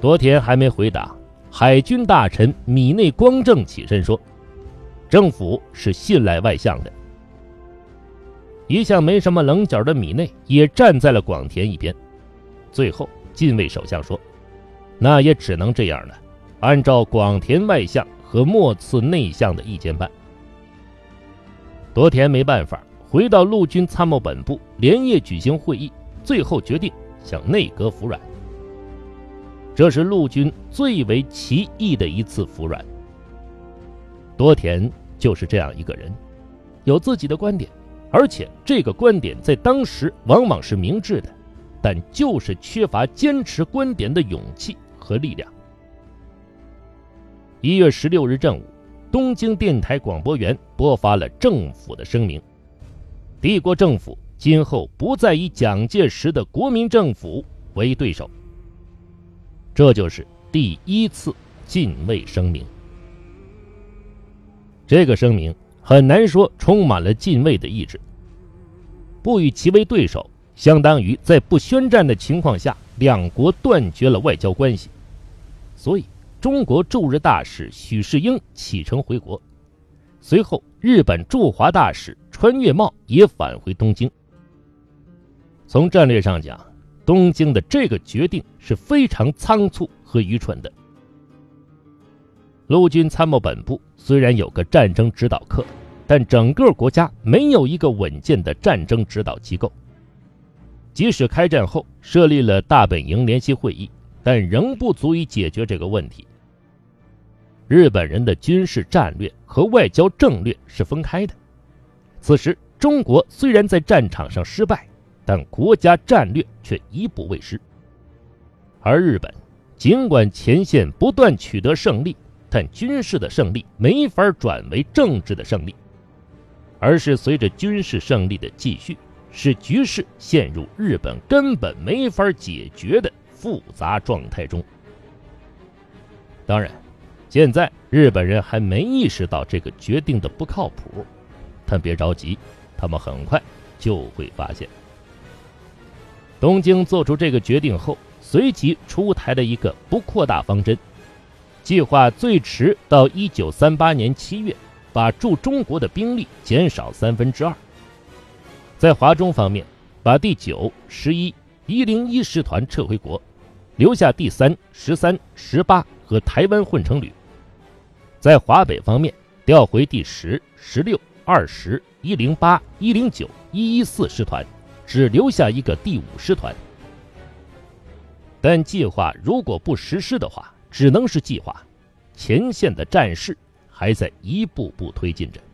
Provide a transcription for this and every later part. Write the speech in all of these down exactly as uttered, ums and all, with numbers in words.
多田还没回答，海军大臣米内光政起身说，政府是信赖外相的。一向没什么棱角的米内也站在了广田一边。最后近卫首相说，那也只能这样了，按照广田外相和末次内相的意见办。多田没办法，回到陆军参谋本部连夜举行会议，最后决定向内阁服软。这是陆军最为奇异的一次服软。多田就是这样一个人，有自己的观点，而且这个观点在当时往往是明智的，但就是缺乏坚持观点的勇气和力量。一月十六日正午，东京电台广播员播发了政府的声明，帝国政府今后不再以蒋介石的国民政府为对手。这就是第一次禁卫声明。这个声明很难说充满了禁卫的意志，不与其为对手，相当于在不宣战的情况下，两国断绝了外交关系。所以中国驻日大使许世英启程回国，随后日本驻华大使川越茂也返回东京。从战略上讲，东京的这个决定是非常仓促和愚蠢的。陆军参谋本部虽然有个战争指导课，但整个国家没有一个稳健的战争指导机构。即使开战后设立了大本营联席会议，但仍不足以解决这个问题。日本人的军事战略和外交政略是分开的。此时中国虽然在战场上失败，但国家战略却一步未失。而日本尽管前线不断取得胜利，但军事的胜利没法转为政治的胜利，而是随着军事胜利的继续，使局势陷入日本根本没法解决的复杂状态中。当然，现在日本人还没意识到这个决定的不靠谱，但别着急，他们很快就会发现。东京做出这个决定后，随即出台了一个不扩大方针，计划最迟到一九三八年七月把驻中国的兵力减少三分之二。在华中方面，把第九、十一、一零一师团撤回国，留下第三、十三、十八和台湾混成旅。在华北方面，调回第十、十六、二十、一零八、一零九、一一四师团，只留下一个第五师团。但计划如果不实施的话，只能是计划，前线的战事还在一步步推进着。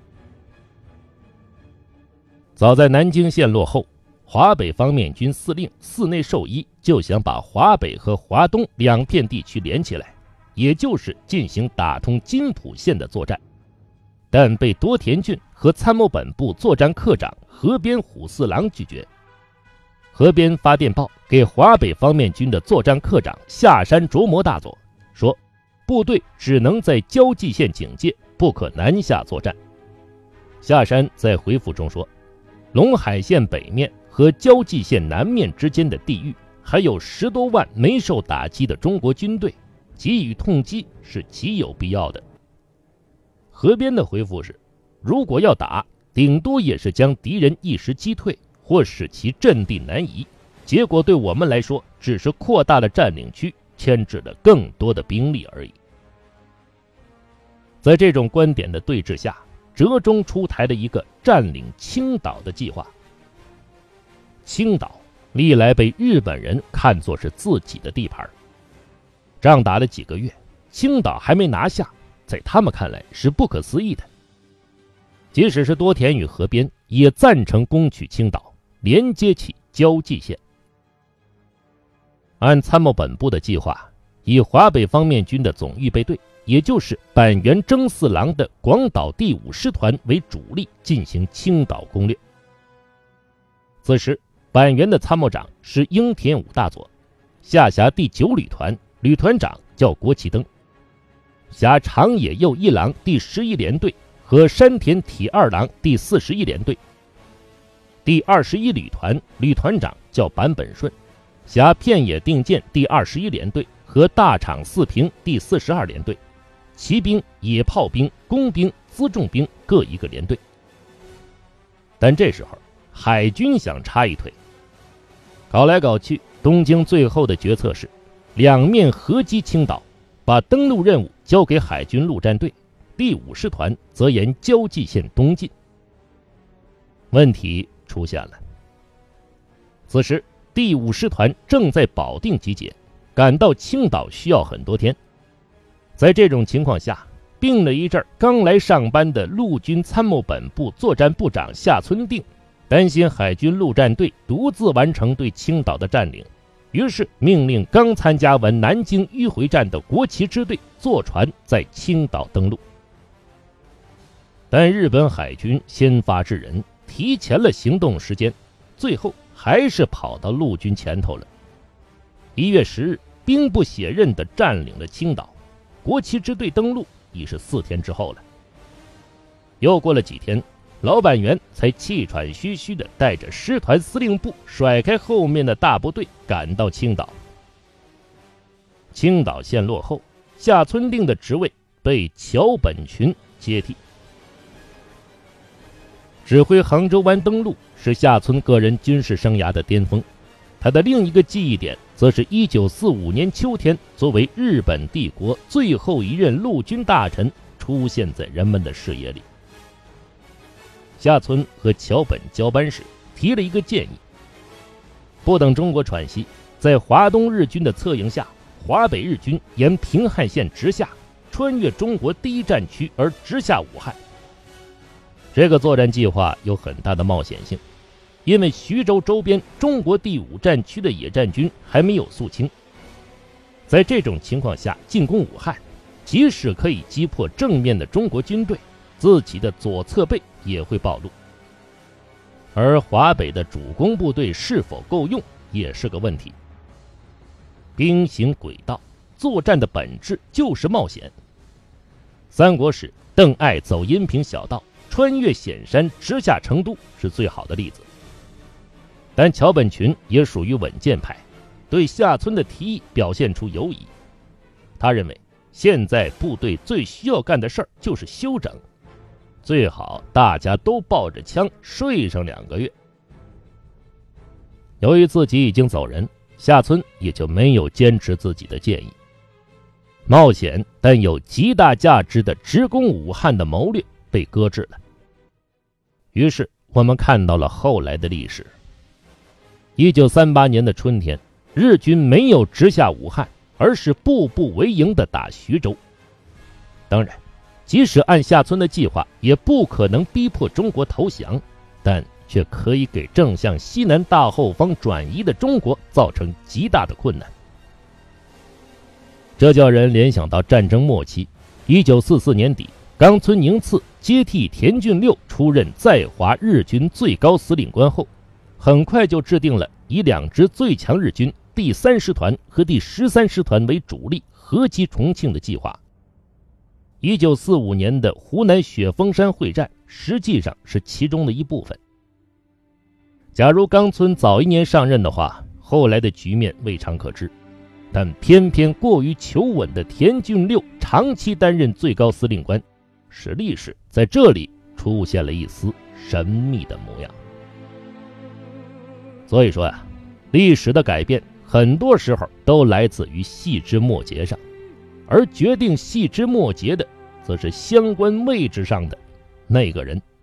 早在南京陷落后，华北方面军司令寺内寿一就想把华北和华东两片地区连起来，也就是进行打通津浦线的作战，但被多田骏和参谋本部作战科长河边虎四郎拒绝。河边发电报给华北方面军的作战科长下山琢磨大佐，说部队只能在交际线警戒，不可南下作战。下山在回复中说，陇海线北面和交际线南面之间的地域还有十多万没受打击的中国军队，给予痛击是极有必要的。河边的回复是，如果要打，顶多也是将敌人一时击退，或使其阵地南移，结果对我们来说只是扩大了占领区，牵制了更多的兵力而已。在这种观点的对峙下，折中出台了一个占领青岛的计划。青岛历来被日本人看作是自己的地盘，仗打了几个月，青岛还没拿下，在他们看来是不可思议的。即使是多田与河边也赞成攻取青岛，连接起交际线。按参谋本部的计划，以华北方面军的总预备队，也就是板垣征四郎的广岛第五师团为主力进行青岛攻略。此时板垣的参谋长是樱田武大佐，下辖第九旅团，旅团长叫国旗登，辖长野右一郎第十一联队和山田体二郎第四十一联队。第二十一旅团旅团长叫坂本顺，辖片野定见第二十一联队和大厂四平第四十二联队，骑兵、野炮兵、工兵、辎重兵各一个连队。但这时候海军想插一腿，搞来搞去，东京最后的决策是两面合击青岛，把登陆任务交给海军陆战队，第五师团则沿交际线东进。问题出现了，此时第五师团正在保定集结，赶到青岛需要很多天。在这种情况下，病了一阵刚来上班的陆军参谋本部作战部长夏村定担心海军陆战队独自完成对青岛的占领，于是命令刚参加完南京迂回战的国旗支队坐船在青岛登陆。但日本海军先发制人，提前了行动时间，最后还是跑到陆军前头了。一月十日，兵不血刃地占领了青岛，国旗支队登陆已是四天之后了。又过了几天，老板员才气喘吁吁地带着师团司令部甩开后面的大部队赶到青岛。青岛陷落后，夏村定的职位被桥本群接替。指挥杭州湾登陆是夏村个人军事生涯的巅峰，他的另一个记忆点则是一九四五年秋天，作为日本帝国最后一任陆军大臣出现在人们的视野里。夏村和桥本交班时提了一个建议，不等中国喘息，在华东日军的策应下，华北日军沿平汉线直下，穿越中国第一战区而直下武汉。这个作战计划有很大的冒险性，因为徐州周边中国第五战区的野战军还没有肃清。在这种情况下进攻武汉，即使可以击破正面的中国军队，自己的左侧背也会暴露。而华北的主攻部队是否够用也是个问题。兵行诡道，作战的本质就是冒险。三国时邓艾走阴平小道，穿越险山直下成都是最好的例子。但桥本群也属于稳健派，对夏村的提议表现出犹疑。他认为现在部队最需要干的事儿就是休整，最好大家都抱着枪睡上两个月。由于自己已经走人，夏村也就没有坚持自己的建议。冒险但有极大价值的直攻武汉的谋略被搁置了。于是我们看到了后来的历史。一九三八年的春天，日军没有直下武汉，而是步步为营地打徐州。当然，即使按夏村的计划，也不可能逼迫中国投降，但却可以给正向西南大后方转移的中国造成极大的困难。这叫人联想到战争末期，一九四四年底，冈村宁次接替田俊六出任在华日军最高司令官后，很快就制定了以两支最强日军第三师团和第十三师团为主力合击重庆的计划。一九四五年的湖南雪峰山会战实际上是其中的一部分。假如冈村早一年上任的话，后来的局面未尝可知，但偏偏过于求稳的田俊六长期担任最高司令官，使历史在这里出现了一丝神秘的模样。所以说呀、啊，历史的改变很多时候都来自于细枝末节上，而决定细枝末节的则是相关位置上的那个人。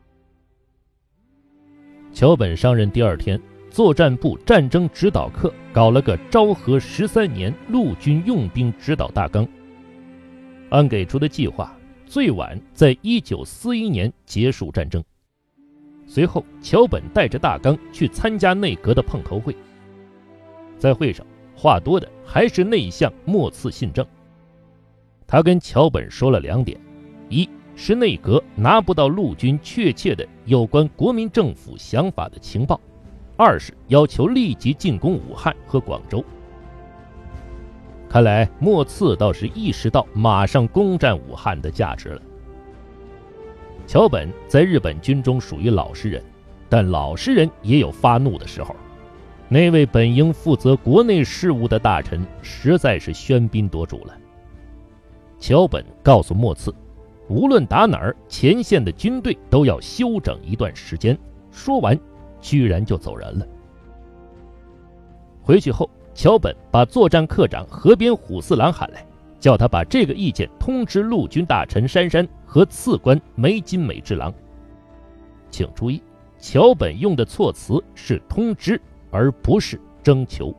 桥本上任第二天，作战部战争指导课搞了个昭和十三年陆军用兵指导大纲，按给出的计划，最晚在一九四一年结束战争。随后桥本带着大纲去参加内阁的碰头会，在会上话多的还是内相末次信政。他跟桥本说了两点，一是内阁拿不到陆军确切的有关国民政府想法的情报，二是要求立即进攻武汉和广州。看来末次倒是意识到马上攻占武汉的价值了。桥本在日本军中属于老实人，但老实人也有发怒的时候。 那位本应负责国内事务的大臣实在是喧宾夺主了。桥本告诉莫次，无论打哪儿，前线的军队都要休整一段时间。说完，居然就走人了。回去后，桥本把作战科长河边虎四郎喊来，叫他把这个意见通知陆军大臣杉山和次官梅津美治郎。请注意，桥本用的措辞是通知，而不是征求。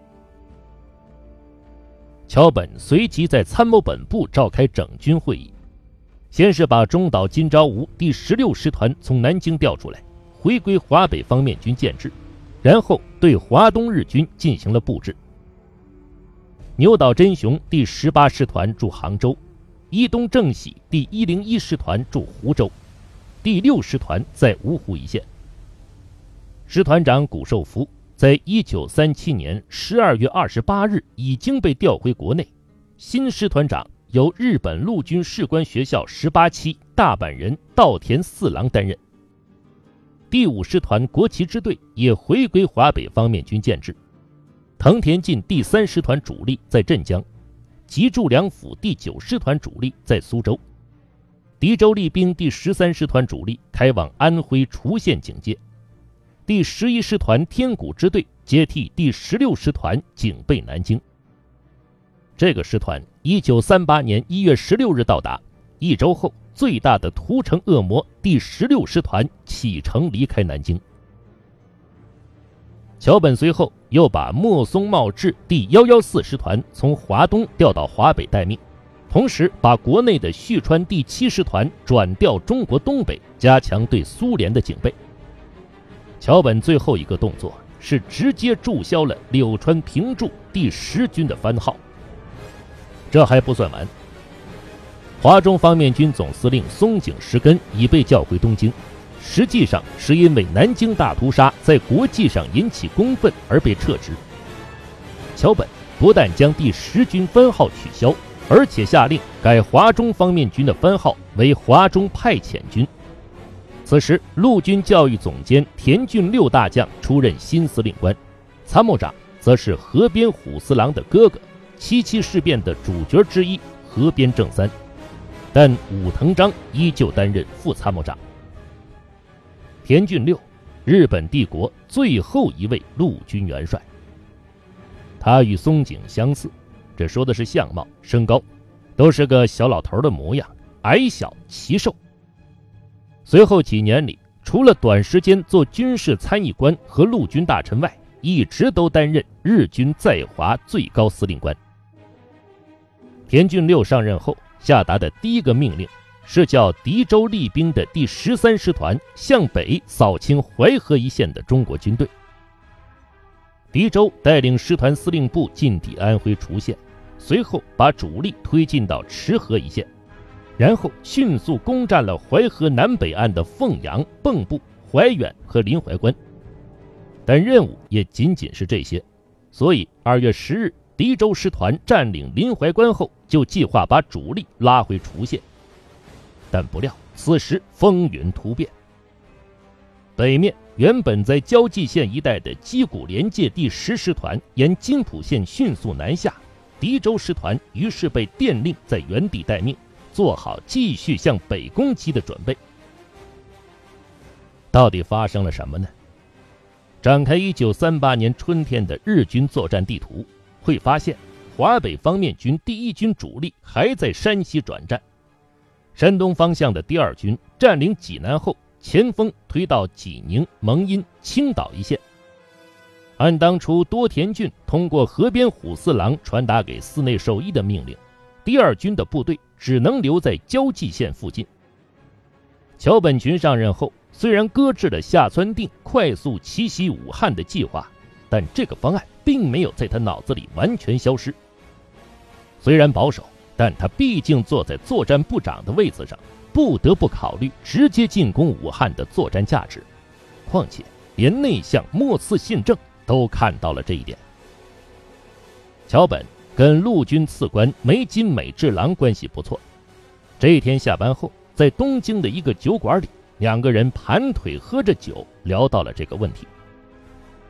桥本随即在参谋本部召开整军会议，先是把中岛今朝无第十六师团从南京调出来，回归华北方面军建制，然后对华东日军进行了布置。牛岛真雄第十八师团驻杭州，伊东正喜第一零一师团驻湖州，第六师团在芜湖一线。师团长谷寿夫在一九三七年十二月二十八日已经被调回国内，新师团长由日本陆军士官学校十八期大阪人稻田四郎担任。第五师团国旗支队也回归华北方面军建制，藤田进第三师团主力在镇江，吉助良辅第九师团主力在苏州，敌州立兵第十三师团主力开往安徽滁县警戒，第十一师团天谷支队接替第十六师团警备南京。这个师团一九三八年一月十六日到达，一周后最大的屠城恶魔第十六师团启程离开南京。桥本随后又把莫松茂志第一一四师团从华东调到华北待命，同时把国内的旭川第七师团转调中国东北，加强对苏联的警备。桥本最后一个动作是直接注销了柳川平助第十军的番号。这还不算完，华中方面军总司令松井石根已被调回东京，实际上是因为南京大屠杀在国际上引起公愤而被撤职。桥本不但将第十军番号取消，而且下令改华中方面军的番号为华中派遣军。此时陆军教育总监田俊六大将出任新司令官，参谋长则是河边虎四郎的哥哥，七七事变的主角之一河边正三，但武藤章依旧担任副参谋长。田俊六，日本帝国最后一位陆军元帅，他与松井相似，这说的是相貌、身高，都是个小老头的模样，矮小奇瘦。随后几年里，除了短时间做军事参议官和陆军大臣外，一直都担任日军在华最高司令官。田俊六上任后下达的第一个命令是叫敌州立兵的第十三师团向北扫清淮河一线的中国军队。敌州带领师团司令部进抵安徽滁县，随后把主力推进到池河一线，然后迅速攻占了淮河南北岸的凤阳、蚌埠、怀远和临淮关。但任务也仅仅是这些，所以二月十日敌州师团占领临淮关后，就计划把主力拉回滁县。但不料此时风云突变，北面原本在交际县一带的矶谷联界第十师团沿津浦线迅速南下，敌州师团于是被电令在原地待命，做好继续向北攻击的准备。到底发生了什么呢？展开一九三八年春天的日军作战地图，会发现华北方面军第一军主力还在山西转战，山东方向的第二军占领济南后，前锋推到济宁、蒙阴、青岛一线。按当初多田骏通过河边虎四郎传达给寺内寿一的命令，第二军的部队只能留在交际线附近。桥本群上任后，虽然搁置了下川定快速奇袭武汉的计划，但这个方案并没有在他脑子里完全消失。虽然保守，但他毕竟坐在作战部长的位子上，不得不考虑直接进攻武汉的作战价值。况且连内相末次信政都看到了这一点。桥本跟陆军次官梅津美治郎关系不错，这一天下班后，在东京的一个酒馆里，两个人盘腿喝着酒，聊到了这个问题。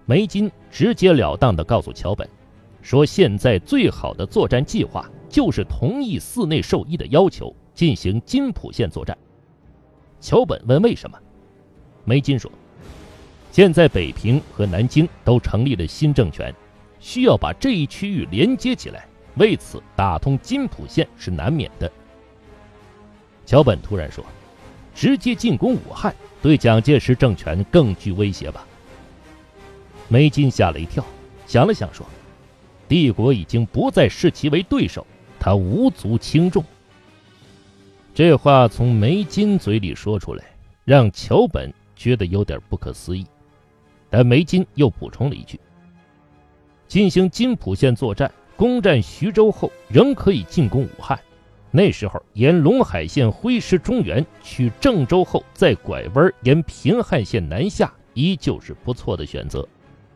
梅津直截了当地告诉桥本，说现在最好的作战计划就是同意寺内寿一的要求，进行津浦线作战。桥本问为什么，梅津说，现在北平和南京都成立了新政权，需要把这一区域连接起来，为此打通津浦线是难免的。桥本突然说，直接进攻武汉对蒋介石政权更具威胁吧。梅津吓了一跳，想了想说，帝国已经不再视其为对手，他无足轻重。这话从梅津嘴里说出来，让桥本觉得有点不可思议，但梅津又补充了一句，进行津浦线作战，攻占徐州后仍可以进攻武汉，那时候沿陇海线挥师中原，取郑州后再拐弯沿平汉线南下，依旧是不错的选择。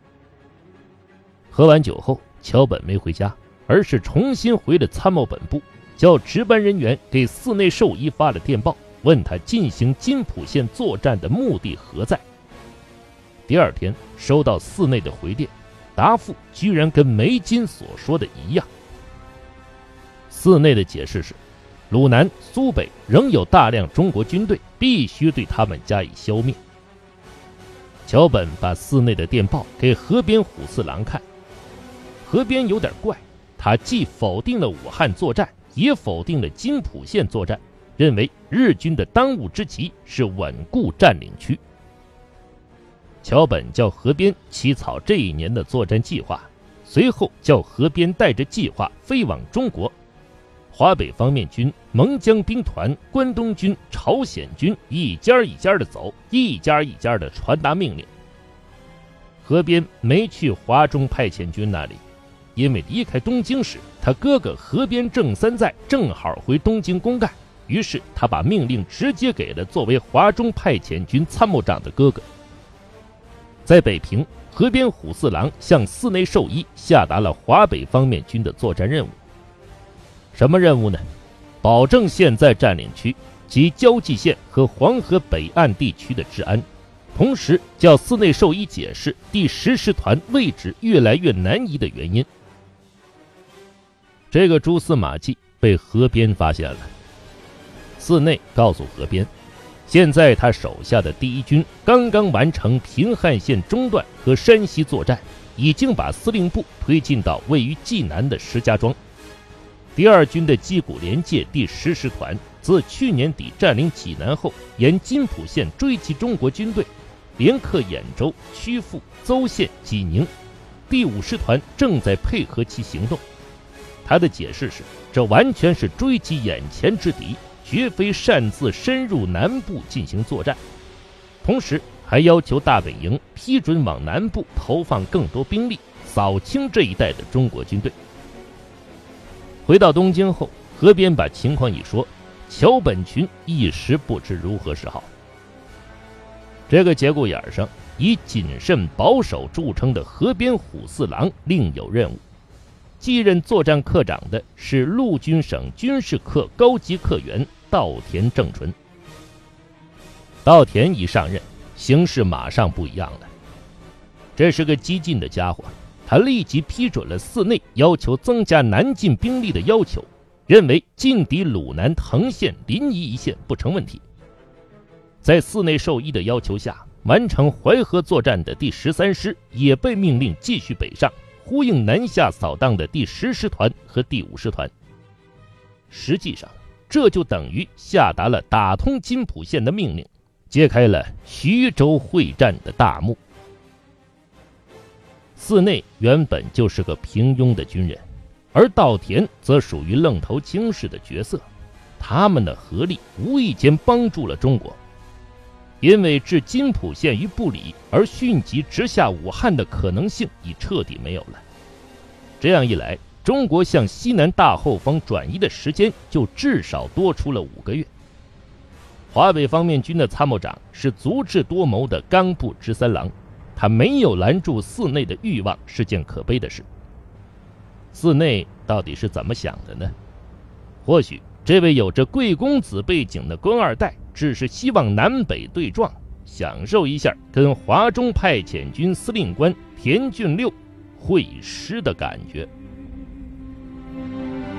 喝完酒后，桥本没回家，而是重新回了参谋本部，叫值班人员给寺内寿一发了电报，问他进行津浦线作战的目的何在。第二天收到寺内的回电，答复居然跟梅津所说的一样。寺内的解释是，鲁南、苏北仍有大量中国军队，必须对他们加以消灭。桥本把寺内的电报给河边虎四郎看，河边有点怪，他既否定了武汉作战，也否定了津浦线作战，认为日军的当务之急是稳固占领区。桥本叫河边起草这一年的作战计划，随后叫河边带着计划飞往中国。华北方面军、蒙江兵团、关东军、朝鲜军一家一家的走，一家一家的传达命令。河边没去华中派遣军那里，因为离开东京时，他哥哥河边正三在正好回东京公干，于是他把命令直接给了作为华中派遣军参谋长的哥哥。在北平，河边虎四郎向寺内寿一下达了华北方面军的作战任务。什么任务呢？保证现在占领区及交际线和黄河北岸地区的治安，同时叫寺内寿一解释第十师团位置越来越南移的原因。这个蛛丝马迹被河边发现了。寺内告诉河边，现在他手下的第一军刚刚完成平汉线中段和山西作战，已经把司令部推进到位于济南的石家庄。第二军的矶谷联界第十师团自去年底占领济南后，沿津浦线追击中国军队，连克兖州、曲阜、邹县、济宁。第五师团正在配合其行动。他的解释是，这完全是追击眼前之敌，绝非擅自深入南部进行作战。同时还要求大本营批准往南部投放更多兵力，扫清这一带的中国军队。回到东京后，河边把情况一说，桥本群一时不知如何是好。这个节骨眼上，以谨慎保守著称的河边虎四郎另有任务。继任作战科长的是陆军省军事课高级课员稻田正纯。稻田一上任，形势马上不一样了。这是个激进的家伙，他立即批准了寺内要求增加南进兵力的要求，认为进抵鲁南藤县、临沂一线不成问题。在寺内寿一的要求下，完成淮河作战的第十三师也被命令继续北上，呼应南下扫荡的第十师团和第五师团。实际上，这就等于下达了打通津浦线的命令，揭开了徐州会战的大幕。寺内原本就是个平庸的军人，而稻田则属于愣头青式的角色，他们的合力无意间帮助了中国。因为置津浦线于不理而迅即直下武汉的可能性已彻底没有了。这样一来，中国向西南大后方转移的时间就至少多出了五个月。华北方面军的参谋长是足智多谋的冈部直三郎，他没有拦住寺内的欲望是件可悲的事。寺内到底是怎么想的呢？或许这位有着贵公子背景的官二代只是希望南北对撞， 享受一下跟华中派遣军司令官田俊六会师的感觉。